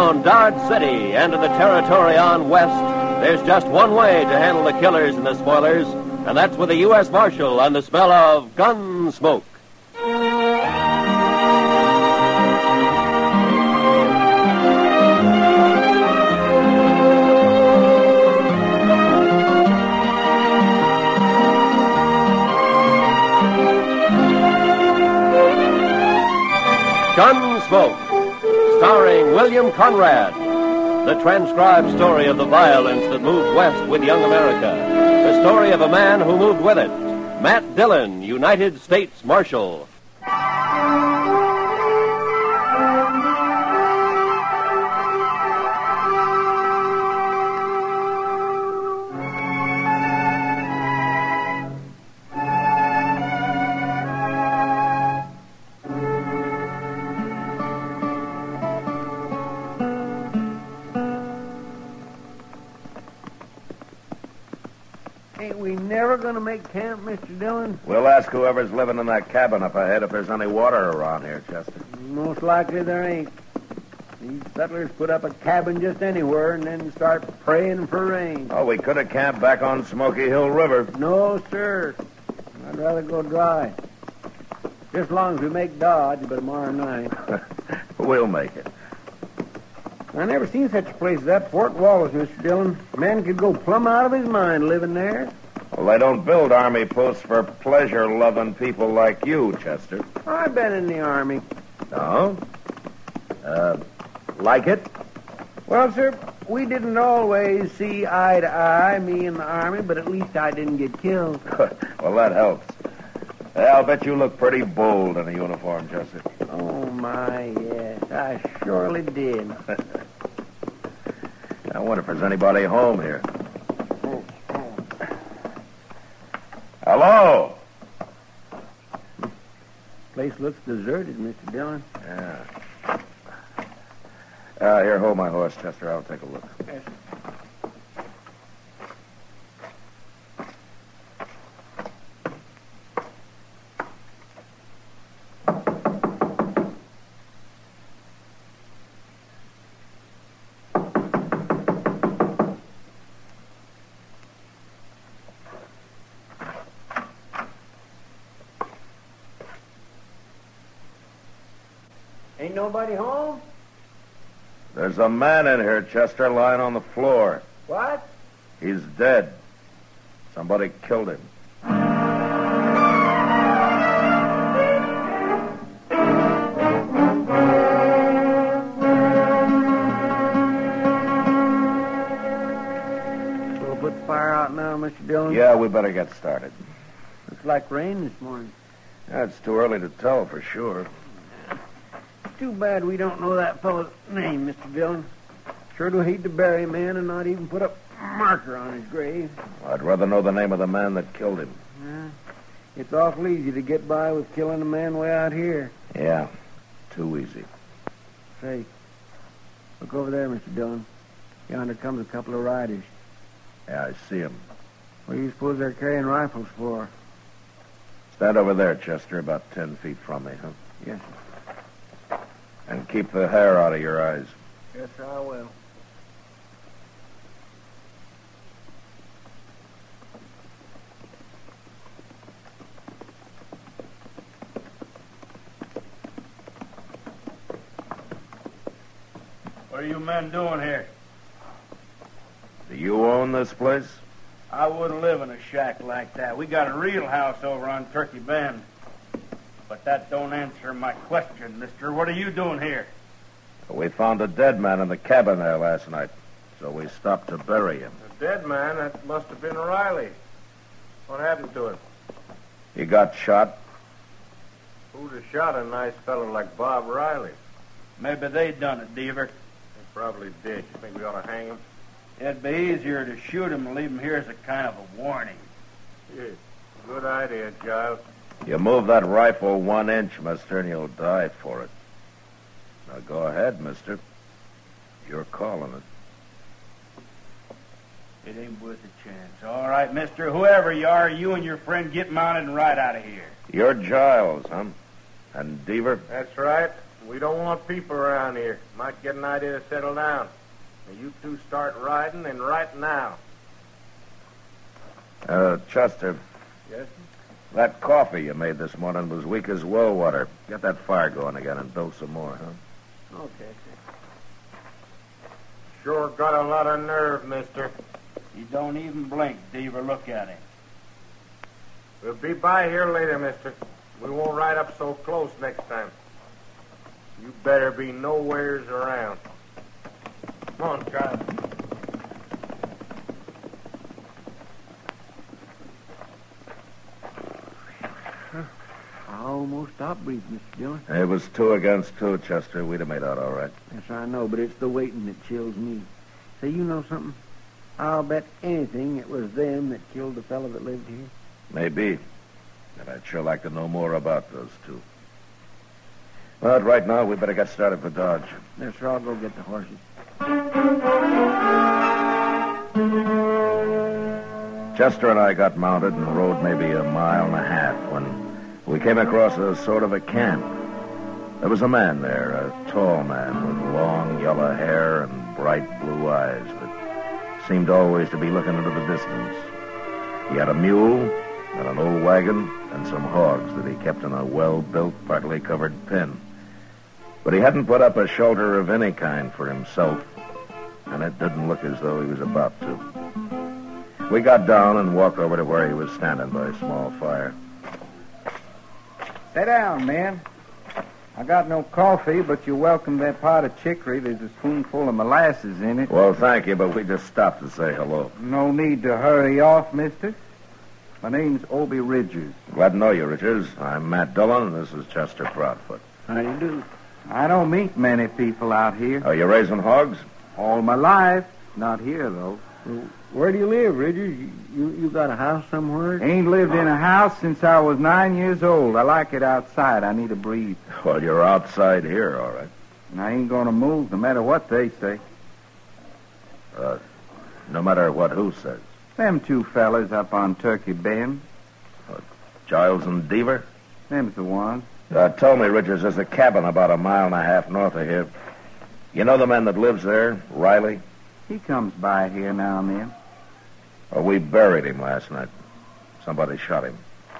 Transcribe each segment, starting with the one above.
around Dodge City and in the territory on west, there's just one way to handle the killers and the spoilers, and that's with a U.S. Marshal and the smell of gun smoke. Gunsmoke, starring William Conrad. The transcribed story of the violence that moved west with young America. The story of a man who moved with it. Matt Dillon, United States Marshal. Ain't we never going to make camp, Mr. Dillon? We'll ask whoever's living in that cabin up ahead if there's any water around here, Chester. Most likely there ain't. These settlers put up a cabin just anywhere and then start praying for rain. Oh, we could have camped back on Smoky Hill River. No, sir. I'd rather go dry. Just as long as we make Dodge by tomorrow night. We'll make it. I never seen such a place as that Fort Wallace, Mr. Dillon. Man could go plumb out of his mind living there. Well, they don't build army posts for pleasure-loving people like you, Chester. I've been in the Army. Oh? Like it? Well, sir, we didn't always see eye to eye, me and the Army, but at least I didn't get killed. Well, that helps. I'll bet you look pretty bold in a uniform, Chester. Oh, my, yes. I surely did. I wonder if there's anybody home here. Hello? Place looks deserted, Mr. Dillon. Yeah. Here, hold my horse, Chester. I'll take a look. Yes. Ain't nobody home? There's a man in here, Chester, lying on the floor. What? He's dead. Somebody killed him. We'll put the fire out now, Mr. Dillon. Yeah, we better get started. Looks like rain this morning. Yeah, it's too early to tell for sure. Too bad we don't know that fellow's name, Mr. Dillon. Sure do hate to bury a man and not even put a marker on his grave. I'd rather know the name of the man that killed him. Yeah. It's awful easy to get by with killing a man way out here. Yeah, too easy. Say, look over there, Mr. Dillon. Yonder comes a couple of riders. Yeah, I see him. What do you suppose they're carrying rifles for? Stand over there, Chester, about 10 feet from me, huh? Yes, sir. And keep the hair out of your eyes. Yes, sir, I will. What are you men doing here? Do you own this place? I wouldn't live in a shack like that. We got a real house over on Turkey Bend. But that don't answer my question, mister. What are you doing here? We found a dead man in the cabin there last night, so we stopped to bury him. A dead man? That must have been Riley. What happened to him? He got shot. Who'd have shot a nice fellow like Bob Riley? Maybe they done it, Deaver. They probably did. You think we ought to hang him? It'd be easier to shoot him and leave him here as a kind of a warning. Yeah, good idea, Giles. You move that rifle 1 inch, mister, and you'll die for it. Now go ahead, mister. You're calling it. It ain't worth a chance. All right, mister. Whoever you are, you and your friend get mounted and ride out of here. You're Giles, huh? And Deaver? That's right. We don't want people around here. Might get an idea to settle down. Now, you two start riding, and right now. Chester, Yes? that coffee you made this morning was weak as well water. Get that fire going again and build some more, huh? Okay. Sure got a lot of nerve, mister. He don't even blink till you look at him. We'll be by here later, mister. We won't ride up so close next time. You better be nowheres around. Come on, Charlie. I almost stopped breathing, Mr. Dillon. It was 2 against 2, Chester. We'd have made out all right. Yes, I know, but it's the waiting that chills me. Say, you know something? I'll bet anything it was them that killed the fellow that lived here. Maybe. And I'd sure like to know more about those two. But right now, we better get started for Dodge. Yes, sir, I'll go get the horses. Chester and I got mounted and rode maybe a mile and a half when we came across a sort of a camp. There was a man there, a tall man with long yellow hair and bright blue eyes that seemed always to be looking into the distance. He had a mule and an old wagon and some hogs that he kept in a well-built, partly covered pen. But he hadn't put up a shelter of any kind for himself, and it didn't look as though he was about to. We got down and walked over to where he was standing by a small fire. Sit down, man. I got no coffee, but you're welcome to that pot of chicory. There's a spoonful of molasses in it. Well, thank you, but we just stopped to say hello. No need to hurry off, mister. My name's Obie Ridgers. Glad to know you, Richards. I'm Matt Dillon, and this is Chester Proudfoot. How do you do? I don't meet many people out here. Are you raising hogs? All my life. Not here, though. Well, where do you live, Ridgers? You got a house somewhere? Ain't lived in a house since I was 9 years old. I like it outside. I need to breathe. Well, you're outside here, all right. And I ain't going to move no matter what they say. No matter what who says. Them two fellas up on Turkey Bend. Giles and Deaver? Them's the ones. Tell me, Richards, there's a cabin about a mile and a half north of here. You know the man that lives there, Riley? He comes by here now and then. Oh, we buried him last night. Somebody shot him.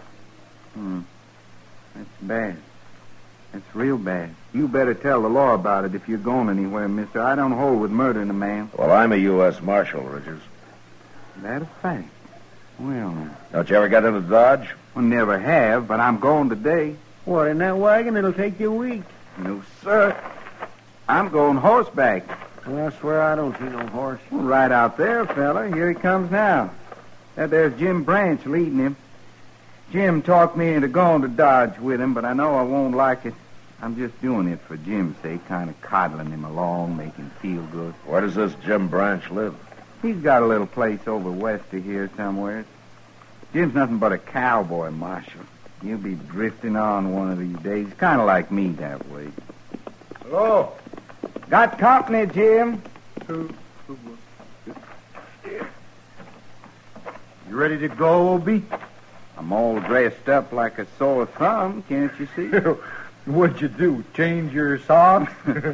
That's bad. That's real bad. You better tell the law about it if you're going anywhere, mister. I don't hold with murdering a man. Well, I'm a U.S. Marshal, Richards. That a fact. Well, now. Don't you ever get into Dodge? Well, never have, but I'm going today. What, in that wagon? It'll take you a week. No, sir. I'm going horseback. Well, I swear I don't see no horse. Well, right out there, fella. Here he comes now. There's Jim Branch leading him. Jim talked me into going to Dodge with him, but I know I won't like it. I'm just doing it for Jim's sake, kind of coddling him along, make him feel good. Where does this Jim Branch live? He's got a little place over west of here somewhere. Jim's nothing but a cowboy, Marshal. He'll be drifting on one of these days, kind of like me that way. Hello. Got company, Jim? You ready to go, Obie? I'm all dressed up like a sore thumb, can't you see? What'd you do? Change your socks?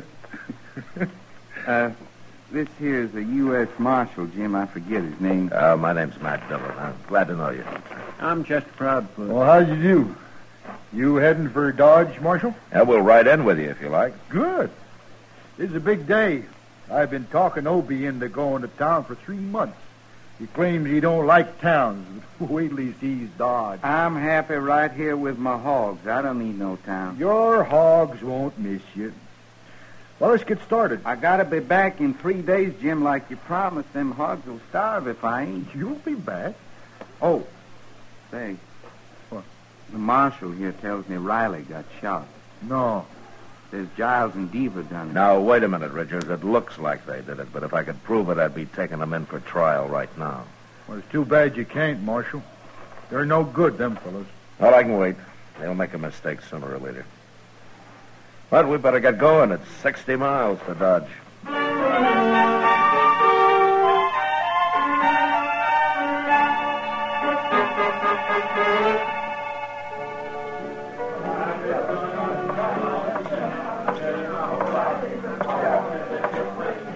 This here's a U.S. Marshal, Jim. I forget his name. My name's Matt Dillon. I'm glad to know you. I'm Chester Proudfoot. Well, how you do? You heading for Dodge, Marshal? Yeah, we'll ride in with you if you like. Good. It's a big day. I've been talking Obie into going to town for 3 months. He claims he don't like towns. Wait till he sees Dodge. I'm happy right here with my hogs. I don't need no town. Your hogs won't miss you. Well, let's get started. I gotta be back in 3 days, Jim, like you promised. Them hogs will starve if I ain't. You'll be back. Oh, say. What? The marshal here tells me Riley got shot. No. There's Giles and Deaver done it. Now, wait a minute, Richards. It looks like they did it, but if I could prove it, I'd be taking them in for trial right now. Well, it's too bad you can't, Marshal. They're no good, them fellows. Well, I can wait. They'll make a mistake sooner or later. But we better get going. It's 60 miles to Dodge.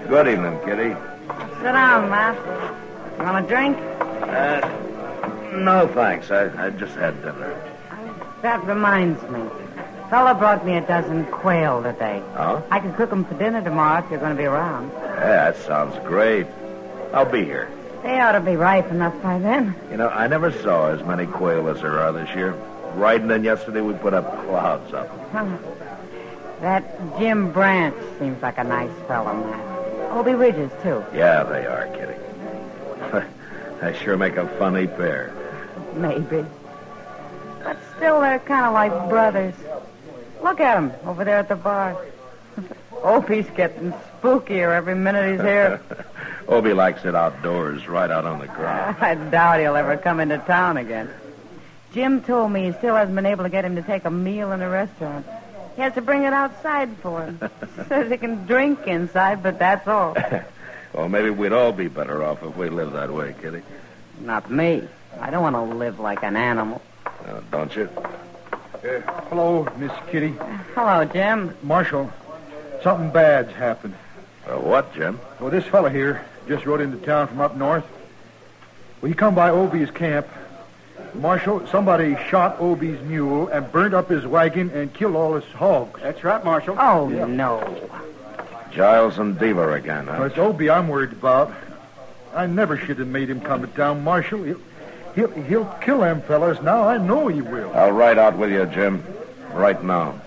Good evening, Kitty. Sit down, Matt. You want a drink? No, thanks. I just had dinner. That reminds me. Fella brought me a dozen quail today. Oh? I can cook 'em for dinner tomorrow if you're going to be around. Yeah, that sounds great. I'll be here. They ought to be ripe enough by then. You know, I never saw as many quail as there are this year. Riding in yesterday, we put up clouds of them. That Jim Branch seems like a nice fellow, Matt. Obie Ridges, too. Yeah, they are, Kitty. They sure make a funny pair. Maybe. But still, they're kind of like brothers. Look at him over there at the bar. Opie's getting spookier every minute he's here. Obie likes it outdoors, right out on the ground. I doubt he'll ever come into town again. Jim told me he still hasn't been able to get him to take a meal in a restaurant. He has to bring it outside for him. Says he can drink inside, but that's all. Well, maybe we'd all be better off if we lived that way, Kitty. Not me. I don't want to live like an animal. Don't you? Hello, Miss Kitty. Hello, Jim. Marshal, something bad's happened. What, Jim? Well, this fella here just rode into town from up north. Well, he come by Obie's camp. Marshal, somebody shot Obie's mule and burnt up his wagon and killed all his hogs. That's right, Marshal. Oh, no. Giles and Deaver again, huh? Well, it's Obie I'm worried about. I never should have made him come to town, Marshal. He'll kill them fellas now. I know he will. I'll ride out with you, Jim. Right now.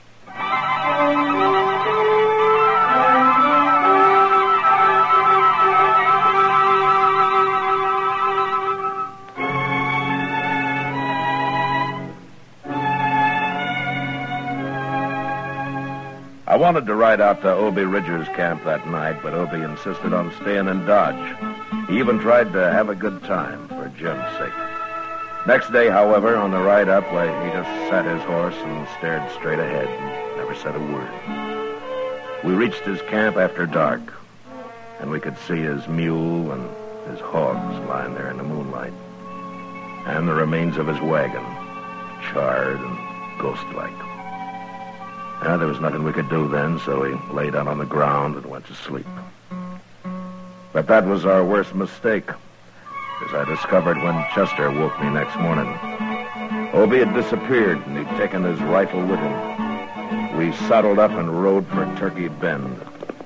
I wanted to ride out to Obie Ridger's camp that night, but Obie insisted on staying in Dodge. He even tried to have a good time for Jim's sake. Next day, however, on the ride up, he just sat his horse and stared straight ahead and never said a word. We reached his camp after dark, and we could see his mule and his hogs lying there in the moonlight, and the remains of his wagon, charred and ghost-like. There was nothing we could do then, so we lay down on the ground and went to sleep. But that was our worst mistake, as I discovered when Chester woke me next morning. Obie had disappeared, and he'd taken his rifle with him. We saddled up and rode for Turkey Bend.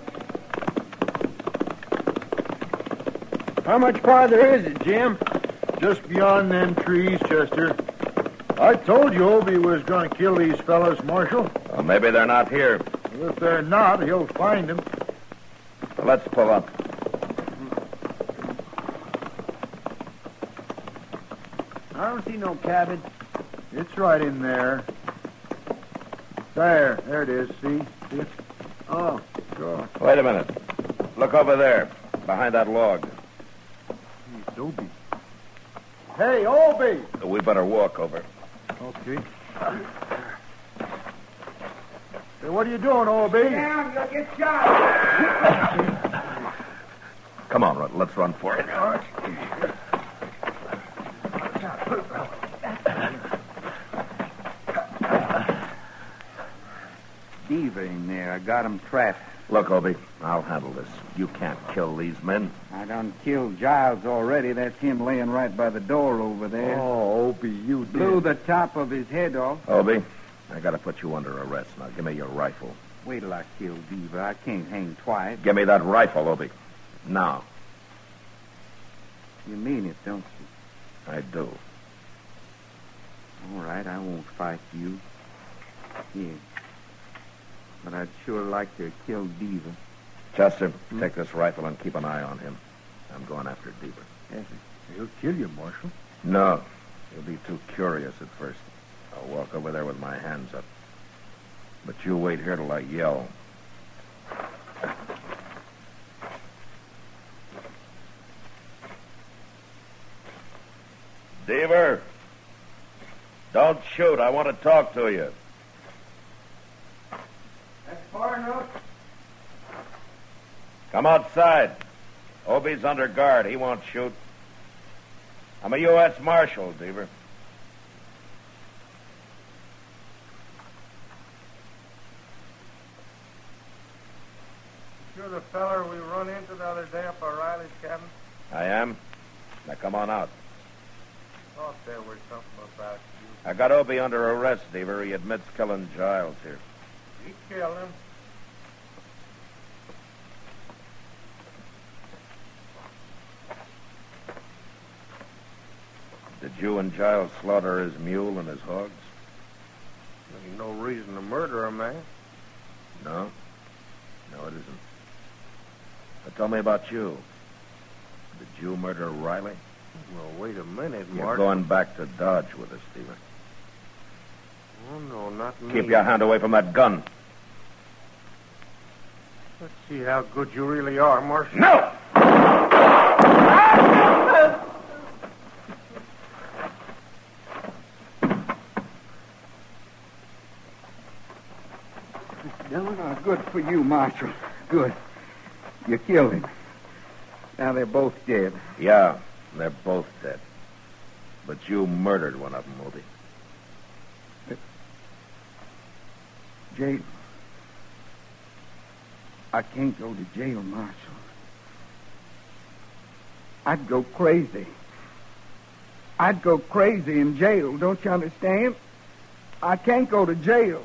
How much farther is it, Jim? Just beyond them trees, Chester. I told you Obie was going to kill these fellas, Marshal. Well, maybe they're not here. Well, if they're not, he'll find them. Well, let's pull up. I don't see no cabin. It's right in there. There it is, see? It's... Oh. Sure. Wait a minute. Look over there, behind that log. It's Obie. Hey, Obie! We better walk over. Okay. Hey, what are you doing, Obie? Down, you'll get shot. Come on, let's run for it. Deaver in there. I got him trapped. Look, Obie, I'll handle this. You can't kill these men. I done killed Giles already. That's him laying right by the door over there. Oh, Obie, you Blew did. the top of his head off. Obie, I gotta put you under arrest. Now, give me your rifle. Wait till I kill Deaver. I can't hang twice. Give me that rifle, Obie. Now. You mean it, don't you? I do. All right, I won't fight you. Here. But I'd sure like to kill Deaver. Chester, take this rifle and keep an eye on him. I'm going after Deaver. Yes, He'll kill you, Marshal. No, he'll be too curious at first. I'll walk over there with my hands up. But you wait here till I yell. Deaver, don't shoot. I want to talk to you. That's far enough. Come outside. Obie's under guard. He won't shoot. I'm a U.S. Marshal, Deaver. Sure the feller we run into the other day up by Riley's cabin? I am. Now come on out. Thought there was something about you. I got Obie under arrest, Deaver. He admits killing Giles here. He killed him. Did you and Giles slaughter his mule and his hogs? Ain't no reason to murder a man. No. No, it isn't. But tell me about you. Did you murder Riley? Well, wait a minute, You're Mark. going back to Dodge with us, Steven. Oh, no, not me. Keep your hand away from that gun. Let's see how good you really are, Marshal. No! Dillon, good for you, Marshal. Good. You killed him. Now they're both dead. Yeah, they're both dead. But you murdered one of them, Obie. Jail. I can't go to jail, Marshal. I'd go crazy. I'd go crazy in jail, don't you understand? I can't go to jail.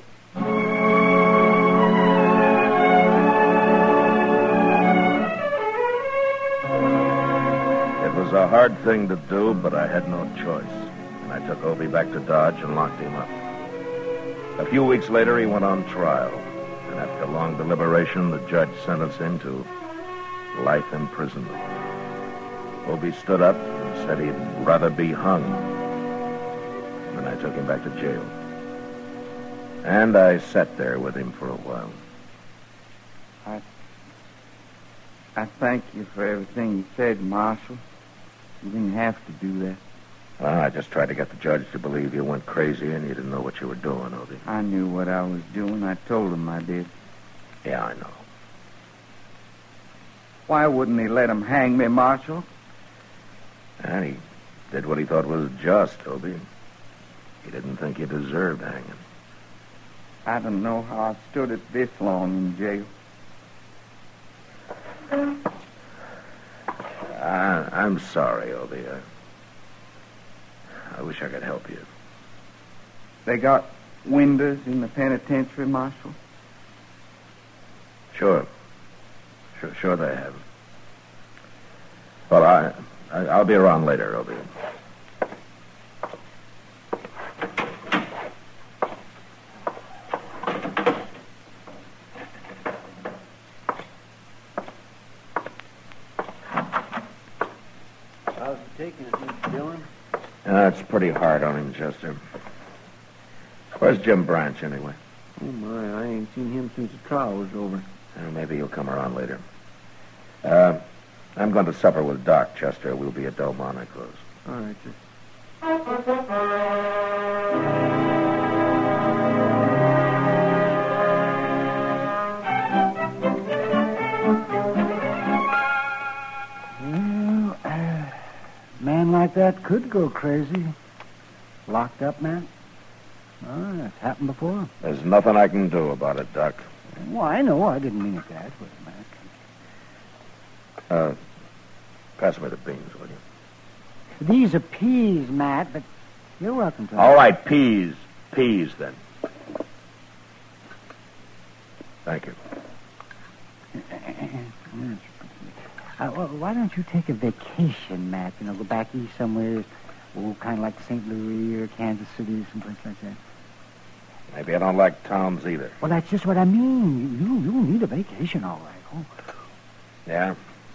It was a hard thing to do, but I had no choice. And I took Obie back to Dodge and locked him up. A few weeks later, he went on trial. And after long deliberation, the judge sentenced him to life imprisonment. Obie stood up and said he'd rather be hung. Then I took him back to jail. And I sat there with him for a while. I thank you for everything you said, Marshal. You didn't have to do that. Well, I just tried to get the judge to believe you went crazy and you didn't know what you were doing, Obie. I knew what I was doing. I told him I did. Yeah, I know. Why wouldn't he let him hang me, Marshal? And he did what he thought was just, Obie. He didn't think you deserved hanging. I don't know how I stood it this long in jail. I'm sorry, Obie. I wish I could help you. They got windows in the penitentiary, Marshal? Sure they have. Well, I'll be around later, Obie. How's it taking it, Mr. Dillon? It's pretty hard on him, Chester. Where's Jim Branch, anyway? Oh, my, I ain't seen him since the trial was over. Maybe he'll come around later. I'm going to supper with Doc, Chester. We'll be at Delmonico's. All right, sir. Well, a man like that could go crazy. Locked up, man? Oh, that's happened before. There's nothing I can do about it, Doc. Well, I know. I didn't mean it that way, Matt. Pass me the beans, will you? These are peas, Matt, but you're welcome to All right, peas. Peas, then. Thank you. Well, why don't you take a vacation, Matt? You know, go back east somewhere, kind of like St. Louis or Kansas City, someplace like that. Maybe I don't like towns either. Well, that's just what I mean. You need a vacation, all right. Oh. Yeah?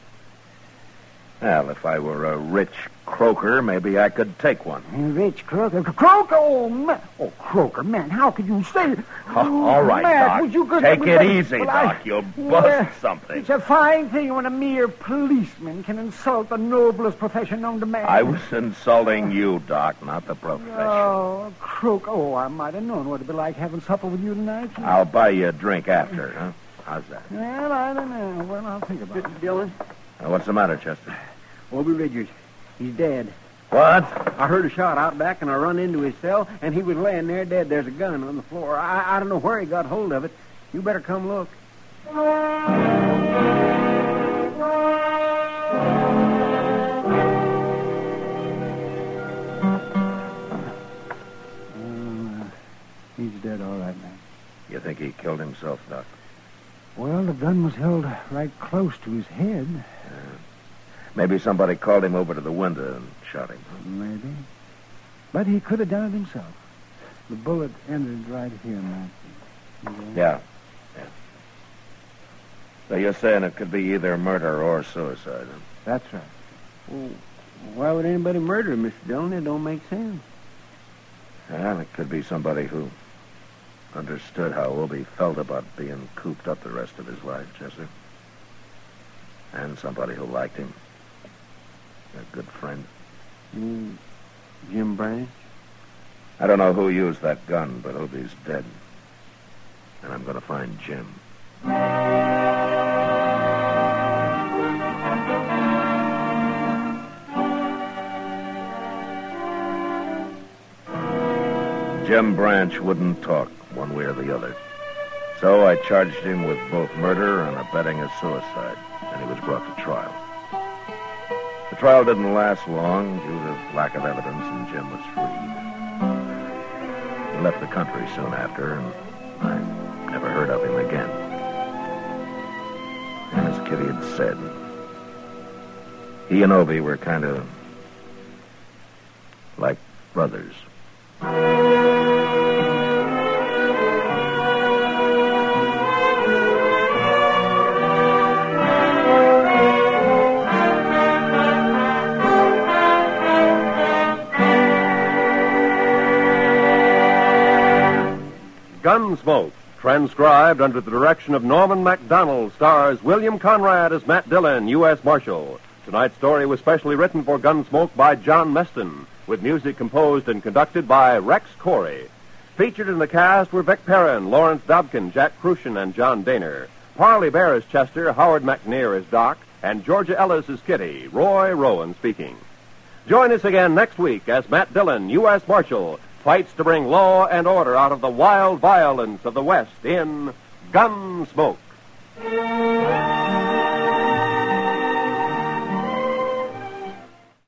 Well, if I were a rich croaker, maybe I could take one. Rich Croaker. Croaker? Oh, man. Oh, Croaker, man, how could you say... All right, Matt, Doc. would you go... Take it easy, Doc. You'll bust something. It's a fine thing when a mere policeman can insult the noblest profession known to man. I was insulting you, Doc, not the profession. Oh, Croaker. Oh, I might have known what it'd be like having supper with you tonight. I'll buy you a drink after, huh? How's that? Well, I don't know. Well, I'll think about it. Dillon? What's the matter, Chester? Obie Richards. He's dead. What? I heard a shot out back, and I run into his cell, and he was laying there dead. There's a gun on the floor. I don't know where he got hold of it. You better come look. he killed himself, Doc? Well, the gun was held right close to his head. Maybe somebody called him over to the window and shot him. Maybe. But he could have done it himself. The bullet entered right here, Matt. Yeah. So you're saying it could be either murder or suicide, huh? That's right. Well, why would anybody murder him, Mr. Dillon? It don't make sense. Well, it could be somebody who understood how Obie felt about being cooped up the rest of his life, Chester. And somebody who liked him. A good friend. Jim Branch? I don't know who used that gun, but Obie's dead. And I'm going to find Jim. Jim Branch wouldn't talk one way or the other. So I charged him with both murder and abetting a suicide, and he was brought to trial. The trial didn't last long due to lack of evidence, and Jim was freed. He left the country soon after, and I never heard of him again. And as Kitty had said, he and Obie were kind of like brothers. Gunsmoke, transcribed under the direction of Norman MacDonald, stars William Conrad as Matt Dillon, U.S. Marshal. Tonight's story was specially written for Gunsmoke by John Meston, with music composed and conducted by Rex Corey. Featured in the cast were Vic Perrin, Lawrence Dobkin, Jack Crucian, and John Daner. Parley Bear as Chester, Howard McNear as Doc, and Georgia Ellis as Kitty. Roy Rowan speaking. Join us again next week as Matt Dillon, U.S. Marshal, fights to bring law and order out of the wild violence of the West in Gunsmoke.